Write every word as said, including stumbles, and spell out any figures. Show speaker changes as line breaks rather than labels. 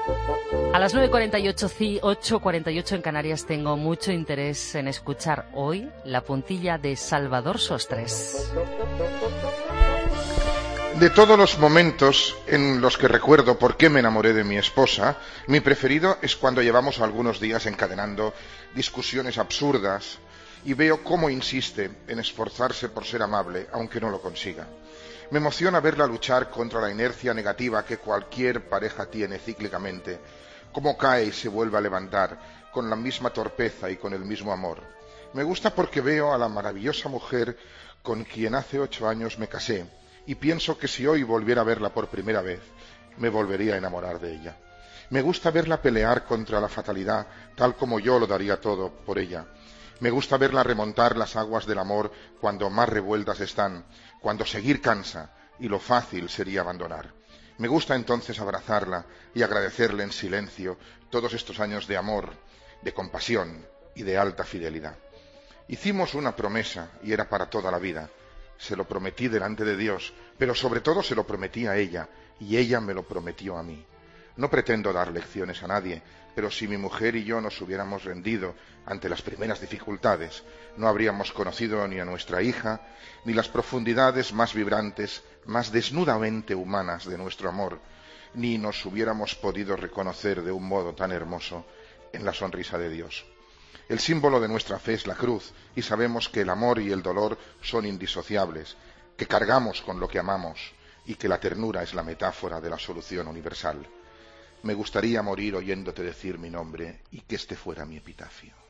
A las nueve cuarenta y ocho, ocho cuarenta y ocho en Canarias, tengo mucho interés en escuchar hoy la puntilla de Salvador Sostres.
De todos los momentos en los que recuerdo por qué me enamoré de mi esposa, mi preferido es cuando llevamos algunos días encadenando discusiones absurdas y veo cómo insiste en esforzarse por ser amable, aunque no lo consiga. Me emociona verla luchar contra la inercia negativa que cualquier pareja tiene cíclicamente, cómo cae y se vuelve a levantar con la misma torpeza y con el mismo amor. Me gusta porque veo a la maravillosa mujer con quien hace ocho años me casé, y pienso que si hoy volviera a verla por primera vez, me volvería a enamorar de ella. Me gusta verla pelear contra la fatalidad, tal como yo lo daría todo por ella. Me gusta verla remontar las aguas del amor cuando más revueltas están, cuando seguir cansa y lo fácil sería abandonar. Me gusta entonces abrazarla y agradecerle en silencio todos estos años de amor, de compasión y de alta fidelidad. Hicimos una promesa y era para toda la vida. Se lo prometí delante de Dios, pero sobre todo se lo prometí a ella, y ella me lo prometió a mí. No pretendo dar lecciones a nadie, pero si mi mujer y yo nos hubiéramos rendido ante las primeras dificultades, no habríamos conocido ni a nuestra hija, ni las profundidades más vibrantes, más desnudamente humanas de nuestro amor, ni nos hubiéramos podido reconocer de un modo tan hermoso en la sonrisa de Dios. El símbolo de nuestra fe es la cruz, y sabemos que el amor y el dolor son indisociables, que cargamos con lo que amamos, y que la ternura es la metáfora de la solución universal. Me gustaría morir oyéndote decir mi nombre y que este fuera mi epitafio.